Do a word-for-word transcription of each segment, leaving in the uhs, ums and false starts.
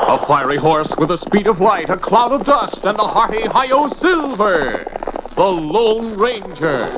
A fiery horse with the speed of light, a cloud of dust, and a hearty Hi-Yo Silver. The Lone Ranger.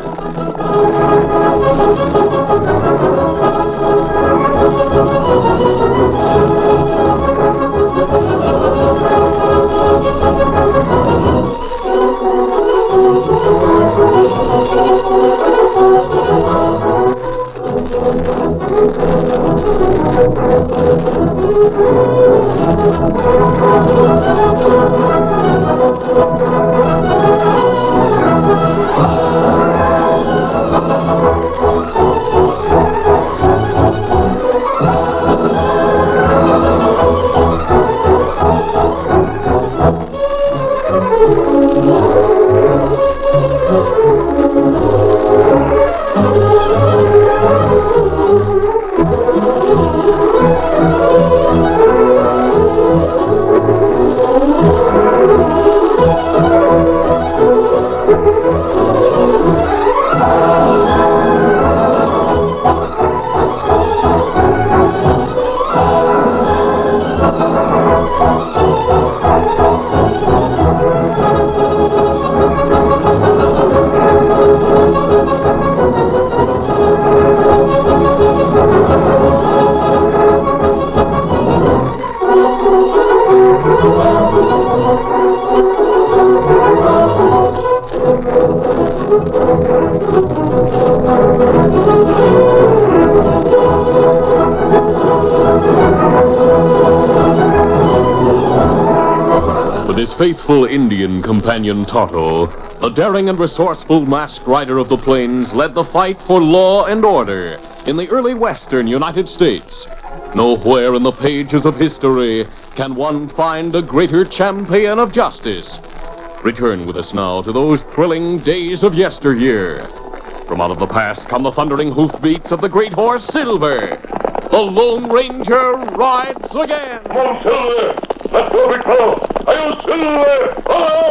With his faithful Indian companion Tonto, the daring and resourceful masked rider of the plains led the fight for law and order in the early western United States. Nowhere in the pages of history can one find a greater champion of justice. Return with us now to those thrilling days of yesteryear. From out of the past come the thundering hoofbeats of the great horse Silver. The Lone Ranger rides again. Come on, Silver! Let's go, big fellow! Hi-Yo Silver!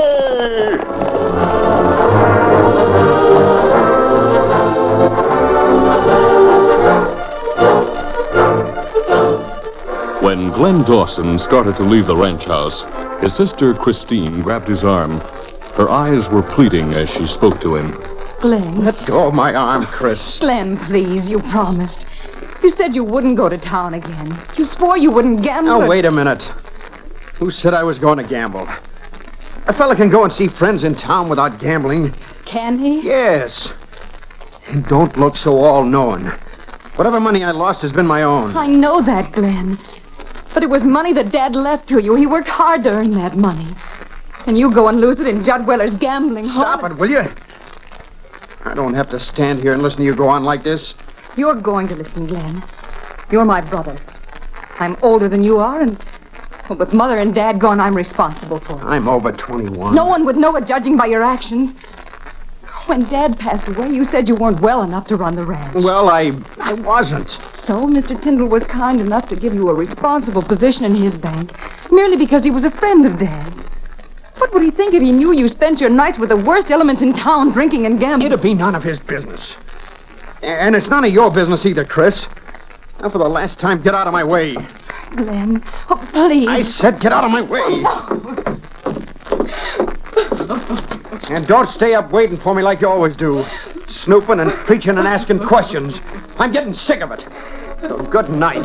Away! When Glenn Dawson started to leave the ranch house, his sister Christine grabbed his arm. Her eyes were pleading as she spoke to him. Glenn. Let go of my arm, Chris. Glenn, please, you promised. You said you wouldn't go to town again. You swore you wouldn't gamble. Now, or... wait a minute. Who said I was going to gamble? A fella can go and see friends in town without gambling. Can he? Yes. And don't look so all-knowing. Whatever money I lost has been my own. I know that, Glenn. But it was money that Dad left to you. He worked hard to earn that money. And you go and lose it in Judd Weller's gambling hall. Stop it, will you? I don't have to stand here and listen to you go on like this. You're going to listen, Glenn. You're my brother. I'm older than you are, and well, with Mother and Dad gone, I'm responsible for it. I'm over twenty-one. No one would know it, judging by your actions. When Dad passed away, you said you weren't well enough to run the ranch. Well, I I wasn't. So Mister Tyndall was kind enough to give you a responsible position in his bank, merely because he was a friend of Dad's. What would he think if he knew you spent your nights with the worst elements in town, drinking and gambling? It'd be none of his business. And it's none of your business either, Chris. Now, for the last time, get out of my way. Glenn, oh, please. I said get out of my way. And don't stay up waiting for me like you always do. Snooping and preaching and asking questions. I'm getting sick of it. So good night.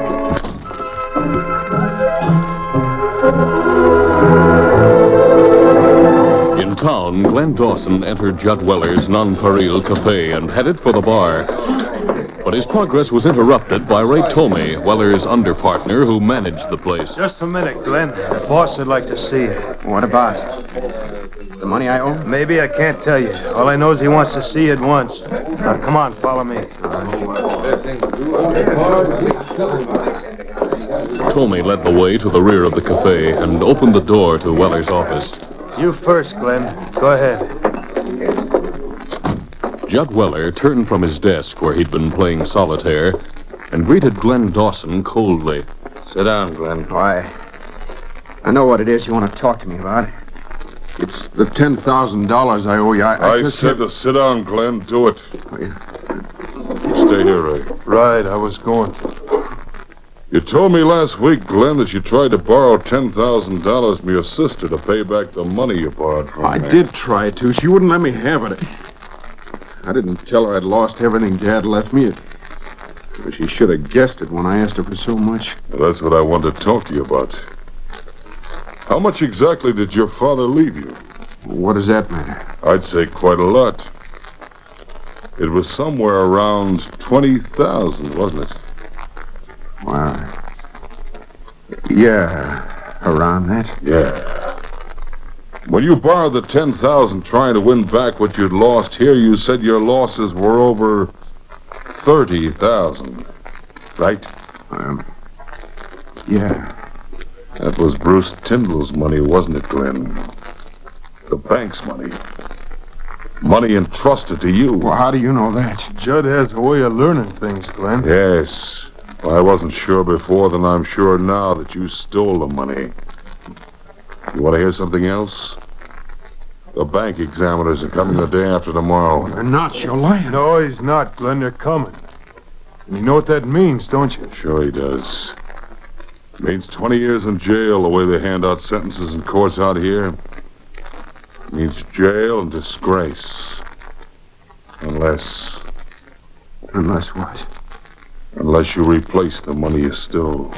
In town, Glenn Dawson entered Judd Weller's Nonpareil Cafe and headed for the bar. But his progress was interrupted by Ray Tomey, Weller's underpartner who managed the place. Just a minute, Glenn. The boss would like to see you. What about? The money I owe? Maybe I can't tell you. All I know is he wants to see you at once. Now, come on, follow me. Tomey led the way to the rear of the cafe and opened the door to Weller's office. You first, Glenn. Go ahead. Judd Weller turned from his desk where he'd been playing solitaire and greeted Glenn Dawson coldly. Sit down, Glenn. Why? I know what it is you want to talk to me about. It's the ten thousand dollars I owe you. I, I, I just said to sit down, Glenn. Do it. Oh, yeah. You stay here, Ray. Right, I was going to. You told me last week, Glenn, that you tried to borrow ten thousand dollars from your sister to pay back the money you borrowed from I me. did try to. She wouldn't let me have it. I didn't tell her I'd lost everything Dad left me. But she should have guessed it when I asked her for so much. Well, that's what I wanted to talk to you about. How much exactly did your father leave you? What does that matter? I'd say quite a lot. It was somewhere around twenty thousand, wasn't it? Well, yeah, around that. Yeah. When you borrowed the ten thousand trying to win back what you'd lost here, you said your losses were over thirty thousand, right? Um, yeah. That was Bruce Tyndall's money, wasn't it, Glenn? The bank's money. Money entrusted to you. Well, how do you know that? Judd has a way of learning things, Glenn. Yes. Well, I wasn't sure before, then I'm sure now that you stole the money. You want to hear something else? The bank examiners are coming the day after tomorrow. They're not. You're lying. No, he's not, Glenn. They're coming. And you know what that means, don't you? Sure he does. It means twenty years in jail, the way they hand out sentences in courts out here. It means jail and disgrace. Unless... Unless what? Unless you replace the money you stole.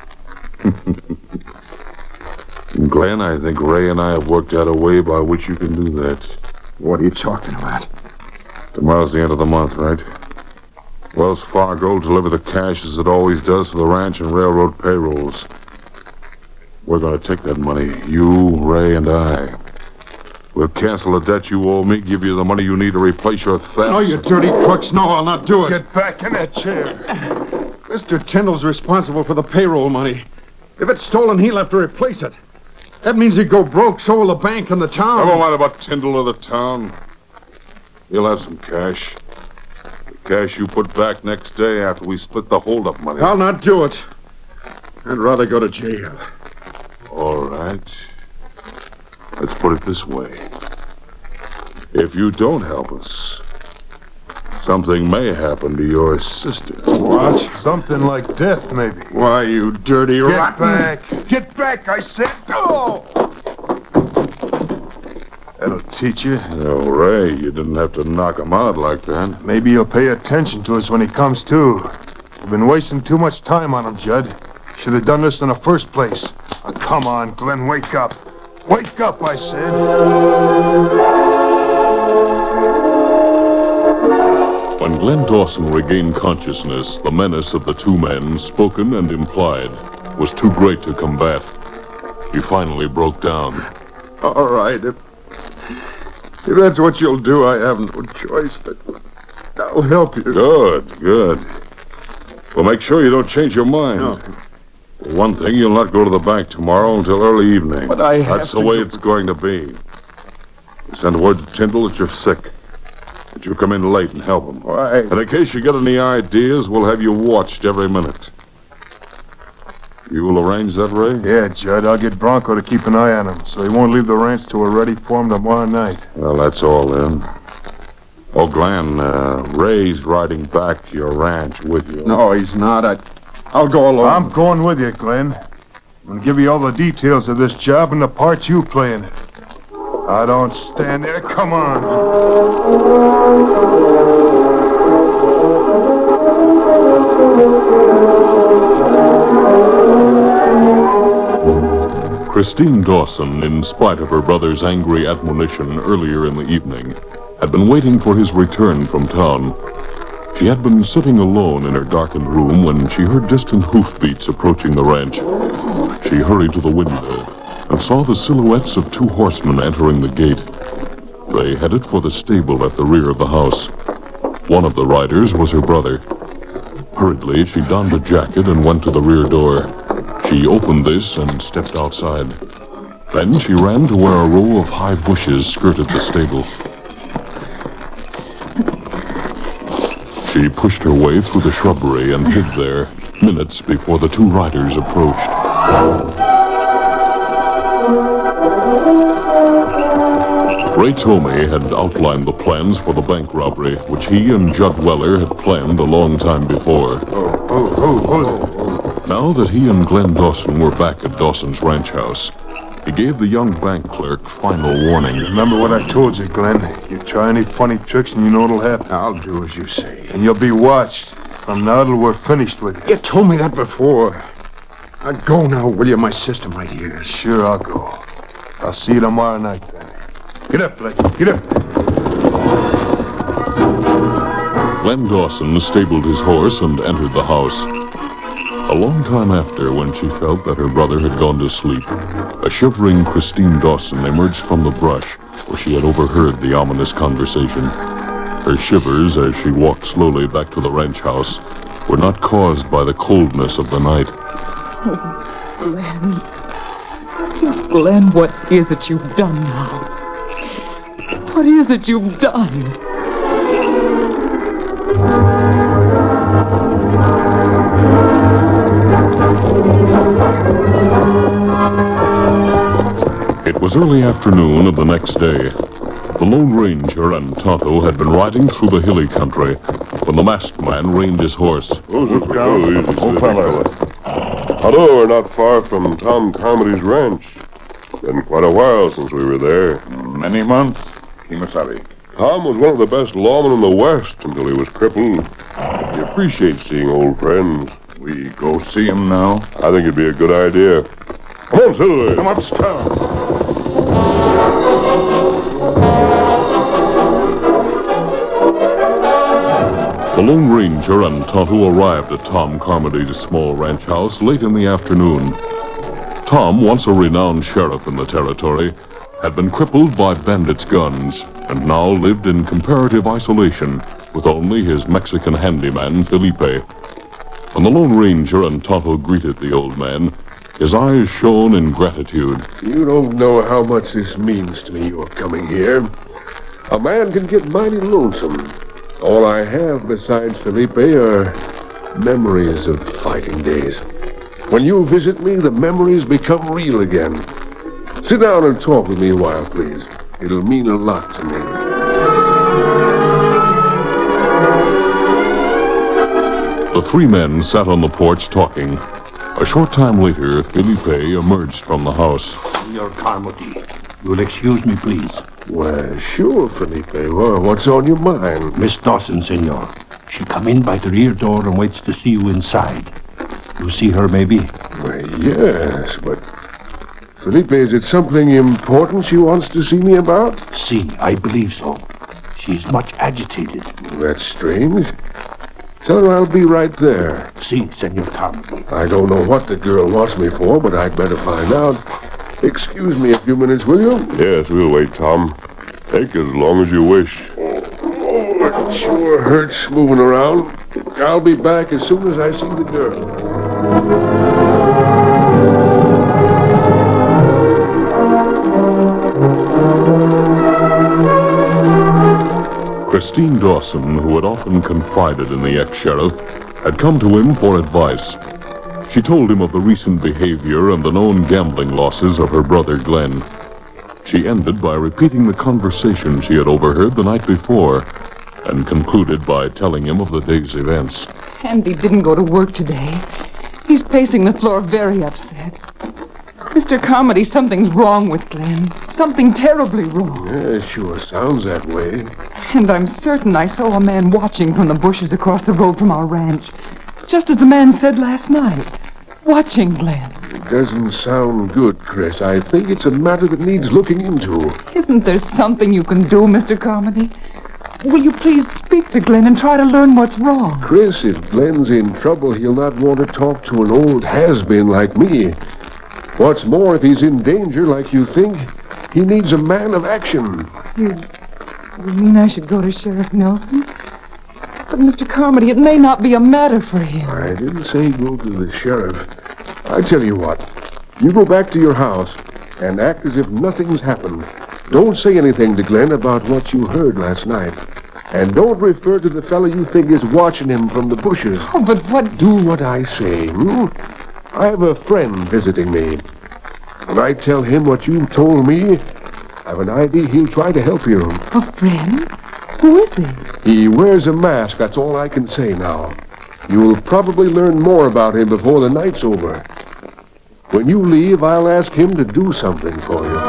Glenn, I think Ray and I have worked out a way by which you can do that. What are you talking about? Tomorrow's the end of the month, right? Wells Fargo will deliver the cash as it always does for the ranch and railroad payrolls. We're going to take that money, you, Ray, and I. We'll cancel the debt you owe me, give you the money you need to replace your theft. No, you dirty crooks. No, I'll not do it. Get back in that chair. Mister Tyndall's responsible for the payroll money. If it's stolen, he'll have to replace it. That means he'd go broke, so will the bank and the town. Never mind about Tyndall or the town. He'll have some cash. The cash you put back next day after we split the hold-up money. I'll not do it. I'd rather go to jail. All right. Let's put it this way. If you don't help us, something may happen to your sister. What? Something like death, maybe. Why, you dirty Get rotten... back. Get back, I said. Go! That'll teach you. No, Ray, you didn't have to knock him out like that. Maybe he'll pay attention to us when he comes to. We've been wasting too much time on him, Judd. Should have done this in the first place. Oh, come on, Glenn, wake up. Wake up, I said. When Glenn Dawson regained consciousness, the menace of the two men, spoken and implied, was too great to combat. He finally broke down. All right, if, if that's what you'll do, I have no choice, but I'll help you. Good, good. Well, make sure you don't change your mind. No. One thing, you'll not go to the bank tomorrow until early evening. But I have That's to the way go- it's going to be. Send word to Tyndall that you're sick. That you come in late and help him. Why? And in case you get any ideas, we'll have you watched every minute. You will arrange that, Ray? Yeah, Judd, I'll get Bronco to keep an eye on him, so he won't leave the ranch till we're ready for him tomorrow night. Well, that's all then. Oh, Glenn, uh, Ray's riding back to your ranch with you. No, he's not. I, I'll go alone. I'm going with you, Glenn. I'm going to give you all the details of this job and the part you play in it. I don't stand there. Come on. Christine Dawson, in spite of her brother's angry admonition earlier in the evening, had been waiting for his return from town. She had been sitting alone in her darkened room when she heard distant hoofbeats approaching the ranch. She hurried to the window and saw the silhouettes of two horsemen entering the gate. They headed for the stable at the rear of the house. One of the riders was her brother. Hurriedly, she donned a jacket and went to the rear door. She opened this and stepped outside. Then she ran to where a row of high bushes skirted the stable. She pushed her way through the shrubbery and hid there, minutes before the two riders approached. Ray Tomey had outlined the plans for the bank robbery, which he and Judd Weller had planned a long time before. Oh, oh, oh, oh. Now that he and Glenn Dawson were back at Dawson's ranch house, he gave the young bank clerk final warning. Remember what I told you, Glenn. You try any funny tricks and you know what'll happen. I'll do as you say. And you'll be watched. From now till we're finished with you. You told me that before. Now go now, will you? My sister might hear. Sure, I'll go. I'll see you tomorrow night, then. Get up, Glenn. Get up. Glenn Dawson stabled his horse and entered the house. A long time after, when she felt that her brother had gone to sleep, a shivering Christine Dawson emerged from the brush where she had overheard the ominous conversation. Her shivers as she walked slowly back to the ranch house were not caused by the coldness of the night. Oh, Glenn. Glenn, what is it you've done now? What is it you've done? It was early afternoon of the next day. The Lone Ranger and Tonto had been riding through the hilly country when the masked man reined his horse. Oh, fella. Hello, we're not far from Tom Carmody's ranch. Been quite a while since we were there. Many months, Kimasabi. Tom was one of the best lawmen in the West until he was crippled. He appreciates seeing old friends. We go see him now? I think it'd be a good idea. Come on, Silver. Come uptown. The Lone Ranger and Tonto arrived at Tom Carmody's small ranch house late in the afternoon. Tom, once a renowned sheriff in the territory, had been crippled by bandits' guns and now lived in comparative isolation with only his Mexican handyman, Felipe. When the Lone Ranger and Tonto greeted the old man, his eyes shone in gratitude. You don't know how much this means to me, your coming here. A man can get mighty lonesome. All I have besides Felipe are memories of fighting days. When you visit me, the memories become real again. Sit down and talk with me a while, please. It'll mean a lot to me. The three men sat on the porch talking. A short time later, Felipe emerged from the house. Senor Carmody, you'll excuse me, please. Well, sure, Felipe. Well, what's on your mind? Miss Dawson, senor. She come in by the rear door and waits to see you inside. You see her, maybe? Well, yes, but... Felipe, is it something important she wants to see me about? See, I believe so. She's much agitated. That's strange. Tell her I'll be right there. See, Senor Carmody. I don't know what the girl wants me for, but I'd better find out. Excuse me a few minutes, will you? Yes, we'll wait, Tom. Take as long as you wish. Oh, oh, it sure hurts moving around. I'll be back as soon as I see the girl. Christine Dawson, who had often confided in the ex-sheriff, had come to him for advice. She told him of the recent behavior and the known gambling losses of her brother Glenn. She ended by repeating the conversation she had overheard the night before, and concluded by telling him of the day's events. Andy didn't go to work today. He's pacing the floor very upset. Mister Carmody, something's wrong with Glenn. Something terribly wrong. Yeah, sure sounds that way. And I'm certain I saw a man watching from the bushes across the road from our ranch. Just as the man said last night. Watching Glenn. It doesn't sound good, Chris. I think it's a matter that needs looking into. Isn't there something you can do, Mister Carmody? Will you please speak to Glenn and try to learn what's wrong? Chris, if Glenn's in trouble, he'll not want to talk to an old has-been like me. What's more, if he's in danger like you think, he needs a man of action. You, you mean I should go to Sheriff Nelson? But, Mister Carmody, it may not be a matter for him. I didn't say go to the sheriff. I tell you what, you go back to your house and act as if nothing's happened. Don't say anything to Glenn about what you heard last night. And don't refer to the fellow you think is watching him from the bushes. Oh, but what... Do what I say, hmm? I have a friend visiting me. When I tell him what you told me, I've an idea he'll try to help you. A friend? Who is he? He wears a mask, that's all I can say now. You'll probably learn more about him before the night's over. When you leave, I'll ask him to do something for you.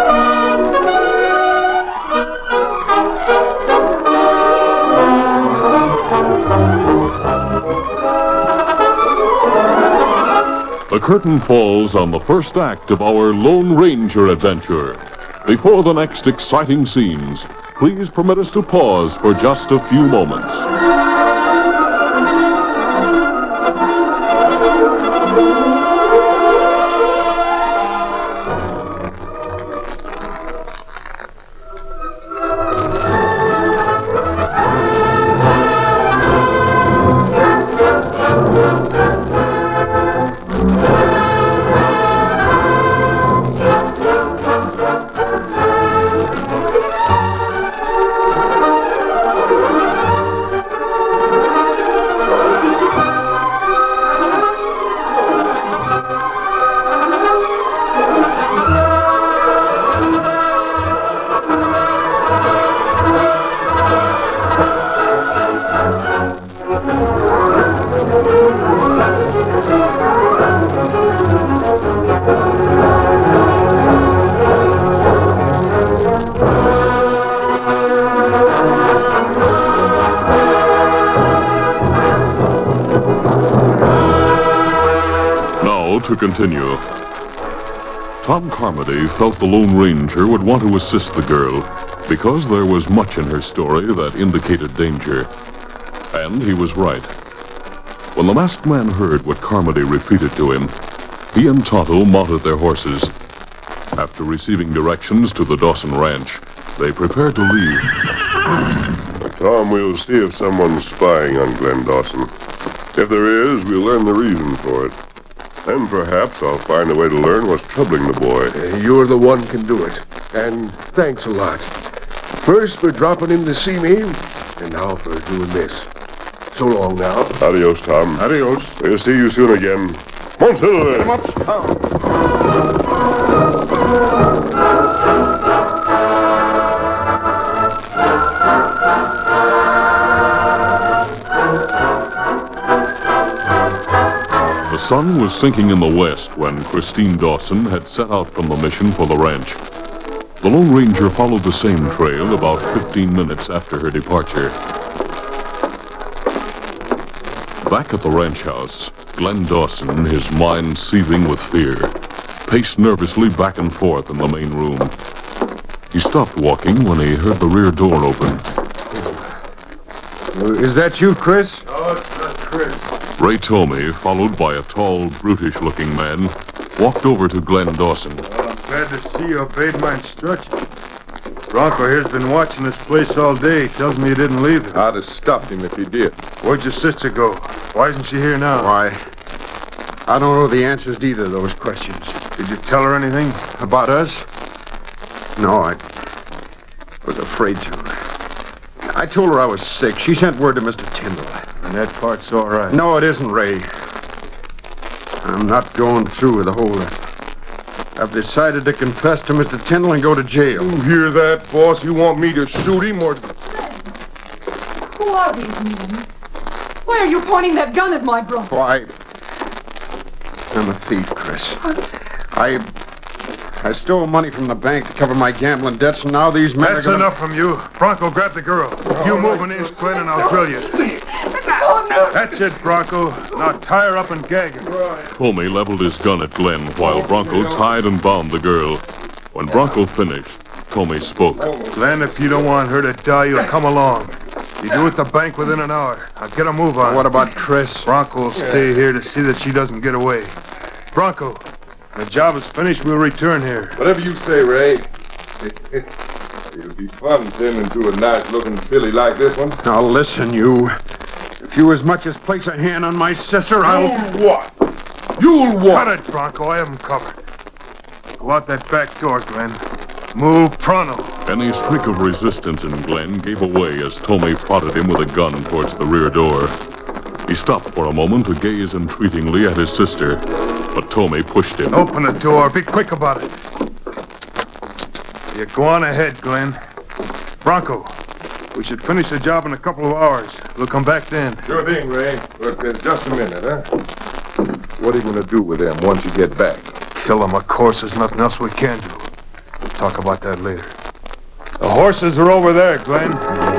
The curtain falls on the first act of our Lone Ranger adventure. Before the next exciting scenes, please permit us to pause for just a few moments. To continue. Tom Carmody felt the Lone Ranger would want to assist the girl because there was much in her story that indicated danger. And he was right. When the masked man heard what Carmody repeated to him, he and Tonto mounted their horses. After receiving directions to the Dawson Ranch, they prepared to leave. Tom, we'll see if someone's spying on Glenn Dawson. If there is, we'll learn the reason for it. Then perhaps I'll find a way to learn what's troubling the boy. Uh, you're the one can do it. And thanks a lot. First for dropping in to see me, and now for doing this. So long now. Adios, Tom. Adios. We'll see you soon again. Monsieur! Come up, Tom. The sun was sinking in the west when Christine Dawson had set out from the mission for the ranch. The Lone Ranger followed the same trail about fifteen minutes after her departure. Back at the ranch house, Glenn Dawson, his mind seething with fear, paced nervously back and forth in the main room. He stopped walking when he heard the rear door open. Is that you, Chris? No, it's not Chris. Ray Tomey, followed by a tall, brutish-looking man, walked over to Glenn Dawson. Well, I'm glad to see you obeyed my instructions. Bronco here's been watching this place all day. Tells me you didn't leave it. I'd have stopped him if he did. Where'd your sister go? Why isn't she here now? Why, I don't know the answers to either of those questions. Did you tell her anything? About us? No, I was afraid to. I told her I was sick. She sent word to Mister Tyndall. And that part's all right. No, it isn't, Ray. I'm not going through with the whole... I've decided to confess to Mister Tyndall and go to jail. You hear that, boss? You want me to shoot him or... Who are these men? Why are you pointing that gun at my brother? Why, I'm a thief, Chris. I... I stole money from the bank to cover my gambling debts, and now these men That's are gonna... enough from you. Bronco, grab the girl. You move an inch, Glenn, and I'll drill you. That's it, Bronco. Now tie her up and gag her. Tomey leveled his gun at Glenn while Bronco tied and bound the girl. When Bronco finished, Tomey spoke. Glenn, if you don't want her to die, you'll come along. You do at the bank within an hour. I'll get a move on. What about Chris? Bronco will stay here to see that she doesn't get away. Bronco, when the job is finished, we'll return here. Whatever you say, Ray. It'll be fun tending to a nice-looking filly like this one. Now, listen, you. If you as much as place a hand on my sister, I'll... What? You'll what? Cut it, Bronco. I have him covered. Go out that back door, Glenn. Move pronto. Any streak of resistance in Glenn gave away as Tomey prodded him with a gun towards the rear door. He stopped for a moment to gaze entreatingly at his sister, but Tomey pushed him. Open the door. Be quick about it. You go on ahead, Glenn. Bronco, We should finish the job in a couple of hours. We'll come back then. Sure thing, Ray. But uh, just a minute, huh? What are you going to do with them once you get back? Kill them, of course. There's nothing else we can do. We'll talk about that later. The horses are over there, Glenn.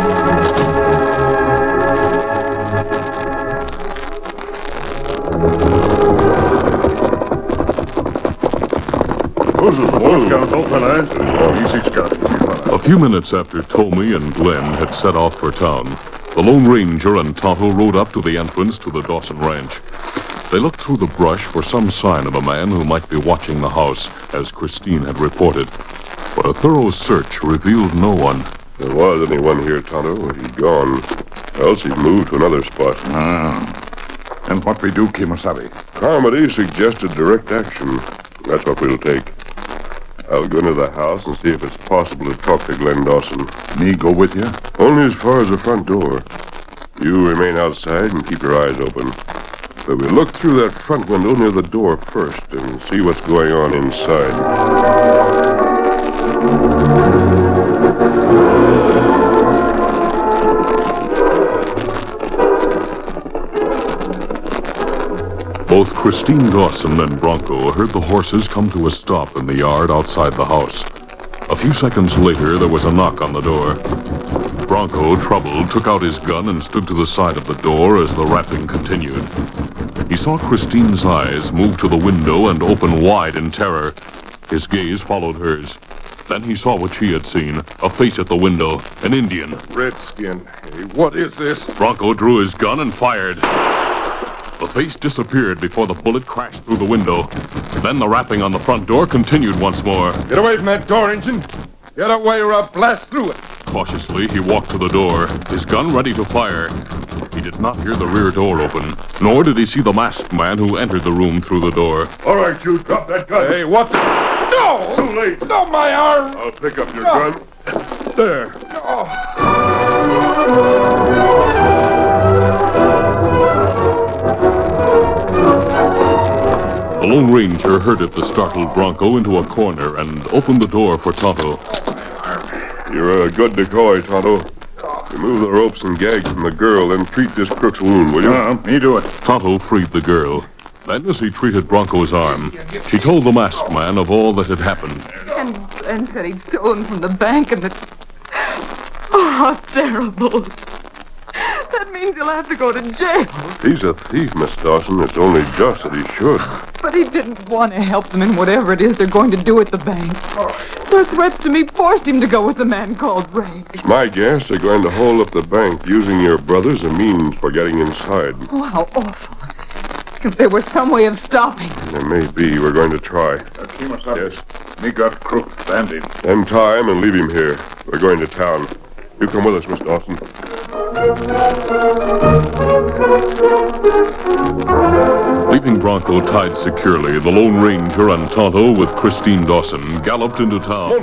A few minutes after Tommy and Glenn had set off for town, the Lone Ranger and Tonto rode up to the entrance to the Dawson Ranch. They looked through the brush for some sign of a man who might be watching the house, as Christine had reported. But a thorough search revealed no one. There was anyone here, Tonto. He'd gone. Else he'd moved to another spot. Ah. And what we do, Kimasabi? Carmody suggested direct action. That's what we'll take. I'll go into the house and see if it's possible to talk to Glenn Dawson. Me go with you? Only as far as the front door. You remain outside and keep your eyes open. But we'll look through that front window near the door first and see what's going on inside. Both Christine Dawson and Bronco heard the horses come to a stop in the yard outside the house. A few seconds later, there was a knock on the door. Bronco, troubled, took out his gun and stood to the side of the door as the rapping continued. He saw Christine's eyes move to the window and open wide in terror. His gaze followed hers. Then he saw what she had seen, a face at the window, an Indian. Redskin. Hey, what is this? Bronco drew his gun and fired. The face disappeared before the bullet crashed through the window. Then the rapping on the front door continued once more. Get away from that door, Injun. Get away or I'll blast through it. Cautiously, he walked to the door, his gun ready to fire. He did not hear the rear door open, nor did he see the masked man who entered the room through the door. All right, you drop that gun. Hey, what the... No! Too late. No, my arm. I'll pick up your no. gun. There. The Lone Ranger herded the startled Bronco into a corner and opened the door for Tonto. You're a good decoy, Tonto. Remove the ropes and gags from the girl and treat this crook's wound, will you? Uh, me do it. Tonto freed the girl. Then, as he treated Bronco's arm, she told the masked man of all that had happened. And Glenn said he'd stolen from the bank and that... Oh, how terrible. That means he'll have to go to jail. He's a thief, Miss Dawson. It's only just that he should. But he didn't want to help them in whatever it is they're going to do at the bank. Their threats to me forced him to go with a man called Ray. It's my guess they're going to hold up the bank using your brother as a means for getting inside. Oh, how awful. If there were some way of stopping. There may be. We're going to try. Yes? Yes. Me got crook banded. Then tie him and leave him here. We're going to town. You come with us, Miss Dawson. Leaving Bronco tied securely, the Lone Ranger and Tonto with Christine Dawson galloped into town.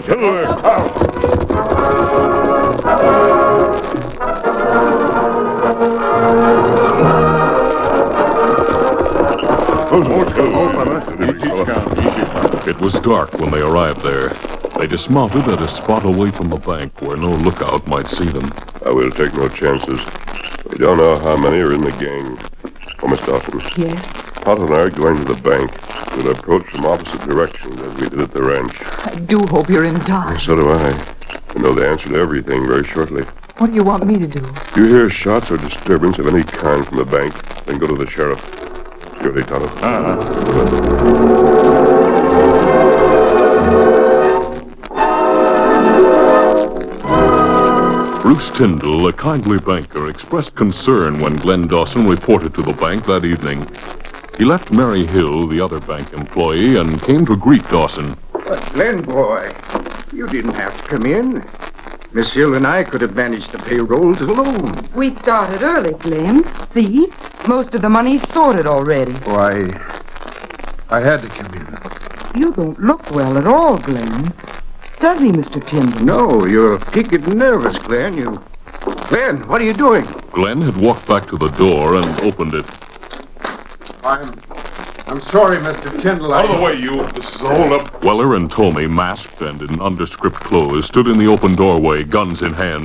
It was dark when they arrived there. They dismounted at a spot away from the bank where no lookout might see them. I will take no chances. We don't know how many are in the gang. Oh, Miss Dawson. Yes? Pot and I are going to the bank. We'll approach from opposite directions as we did at the ranch. I do hope you're in time. So do I. We'll know the answer to everything very shortly. What do you want me to do? If you hear shots or disturbance of any kind from the bank, then go to the sheriff. Security, Tonto. Uh-huh. Bruce Tyndall, a kindly banker, expressed concern when Glenn Dawson reported to the bank that evening. He left Mary Hill, the other bank employee, and came to greet Dawson. But, Glenn, boy, you didn't have to come in. Miss Hill and I could have managed the payrolls alone. We started early, Glenn. See? Most of the money's sorted already. Why, I had to come in. You don't look well at all, Glenn. Does he, Mister Tyndall? No, you're peaked and nervous, Glenn. You... Glenn, what are you doing? Glenn had walked back to the door and opened it. I'm... I'm sorry, Mister Tyndall. Out of the way, you. This is a hold-up. Weller and Tommy, masked and in nondescript clothes, stood in the open doorway, guns in hand.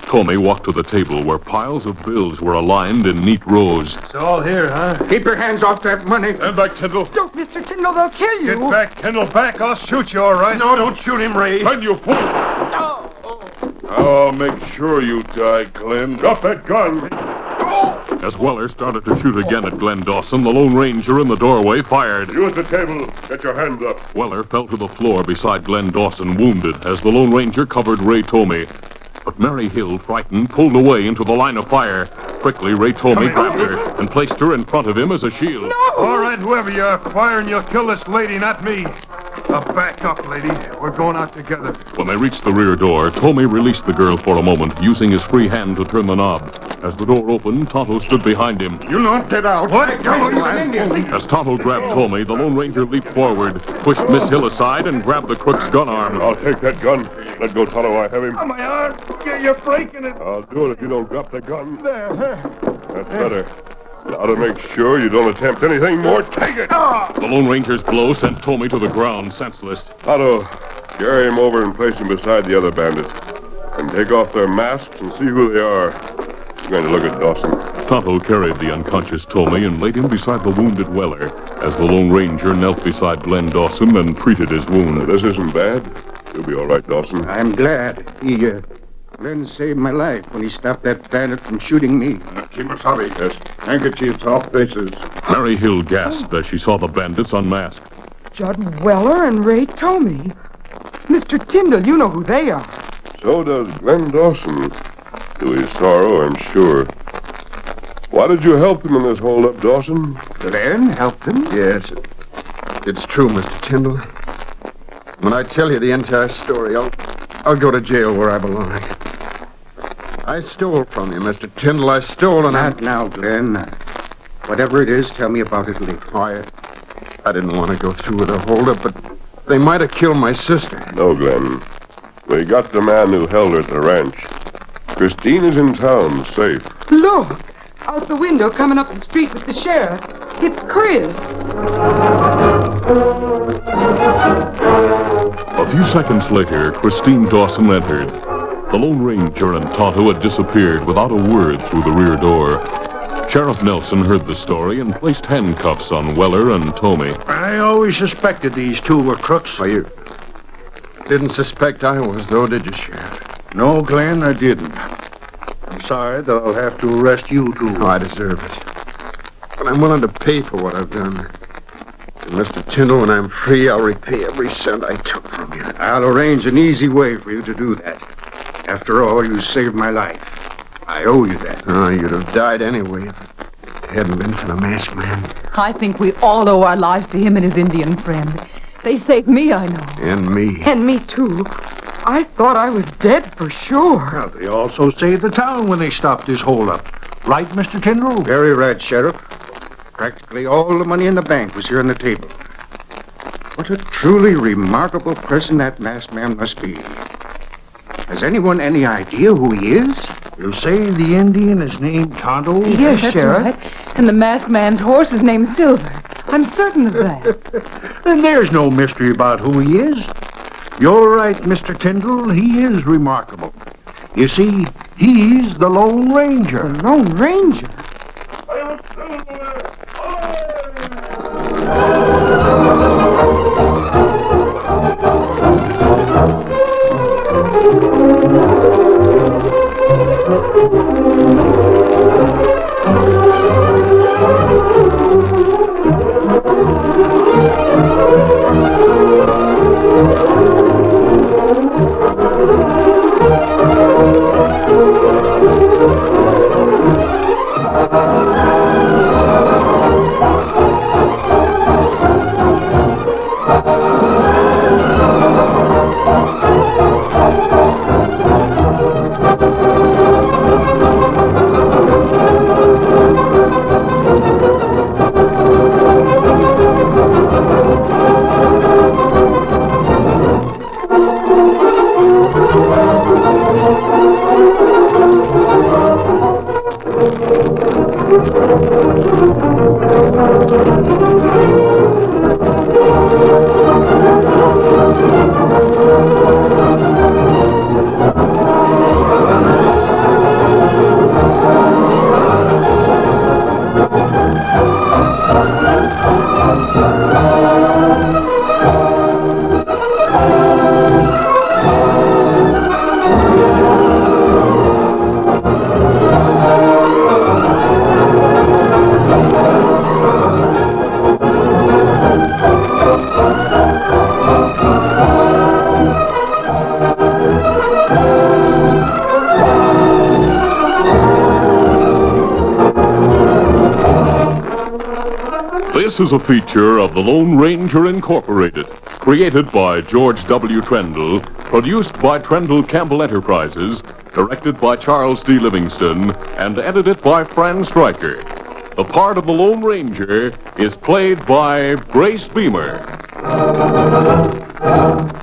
Tommy walked to the table where piles of bills were aligned in neat rows. It's all here, huh? Keep your hands off that money. Stand back, Tyndall. Don't, Mister Tyndall, they'll kill you. Get back, Tyndall, back. I'll shoot you, all right? No, don't shoot him, Ray. Glenn, you fool! No. I'll make sure you die, Glenn. Drop that gun. As Weller started to shoot again at Glenn Dawson, the Lone Ranger in the doorway fired. You at the table. Get your hands up. Weller fell to the floor beside Glenn Dawson, wounded, as the Lone Ranger covered Ray Tomey. But Mary Hill, frightened, pulled away into the line of fire. Quickly, Ray Tomey grabbed her and placed her in front of him as a shield. All right, whoever you are, fire and you'll kill this lady, not me. Now back up, lady. We're going out together. When they reached the rear door, Tomey released the girl for a moment, using his free hand to turn the knob. As the door opened, Tonto stood behind him. You not get out. What? No, you're an Indian. As Tonto grabbed Tomey, the Lone Ranger leaped forward, pushed Miss Hill aside, and grabbed the crook's gun arm. I'll take that gun. Let go, Tonto. I have him. Oh, my arm. You're breaking it. I'll do it if you don't drop the gun. There. That's better. Now to make sure you don't attempt anything more, take it. The Lone Ranger's blow sent Tomey to the ground, senseless. Tonto, carry him over and place him beside the other bandits. And take off their masks and see who they are. I'm going to look at Dawson. Tonto carried the unconscious Tomey and laid him beside the wounded Weller, as the Lone Ranger knelt beside Glenn Dawson and treated his wound. This isn't bad. You'll be all right, Dawson. I'm glad. He, uh, Glenn saved my life when he stopped that bandit from shooting me. Keep us hurry. Yes. Handkerchiefs off faces. Mary Hill gasped as she saw the bandits unmasked. Judd Weller and Ray Tomey. Mister Tyndall, you know who they are. So does Glenn Dawson. To his sorrow, I'm sure. Why did you help them in this holdup, Dawson? Glenn helped him? Yes. It's true, Mister Tyndall. When I tell you the entire story, I'll, I'll go to jail where I belong. I stole from you, Mister Tyndall. I stole and Not I... now, Glenn. Whatever it is, tell me about it later. Oh, I, I didn't want to go through with a holdup, but they might have killed my sister. No, Glenn. We got the man who held her at the ranch. Christine is in town, safe. Look, out the window coming up the street with the sheriff. It's Chris. A few seconds later, Christine Dawson entered. The Lone Ranger and Tonto had disappeared without a word through the rear door. Sheriff Nelson heard the story and placed handcuffs on Weller and Tomey. I always suspected these two were crooks. Oh, you didn't suspect I was, though, did you, Sheriff? No, Glenn, I didn't. I'm sorry that I'll have to arrest you, too. Oh, I deserve it. But I'm willing to pay for what I've done. And Mister Tyndall, when I'm free, I'll repay every cent I took from you. I'll arrange an easy way for you to do that. After all, you saved my life. I owe you that. Oh, you'd have died anyway if it hadn't been for the masked man. I think we all owe our lives to him and his Indian friend. They saved me, I know. And me. And me, too. I thought I was dead for sure. Well, they also saved the town when they stopped this holdup. Right, Mister Tyndall? Very right, Sheriff. Practically all the money in the bank was here on the table. What a truly remarkable person that masked man must be. Has anyone any idea who he is? You say the Indian is named Tonto? Yes, Sheriff. Right. And the masked man's horse is named Silver. I'm certain of that. Then there's no mystery about who he is. You're right, Mister Tyndall. He is remarkable. You see, he's the Lone Ranger. The Lone Ranger? This is a feature of the Lone Ranger Incorporated, created by George W. Trendle, produced by Trendle Campbell Enterprises, directed by Charles D. Livingston, and edited by Fran Stryker. The part of the Lone Ranger is played by Grace Beamer.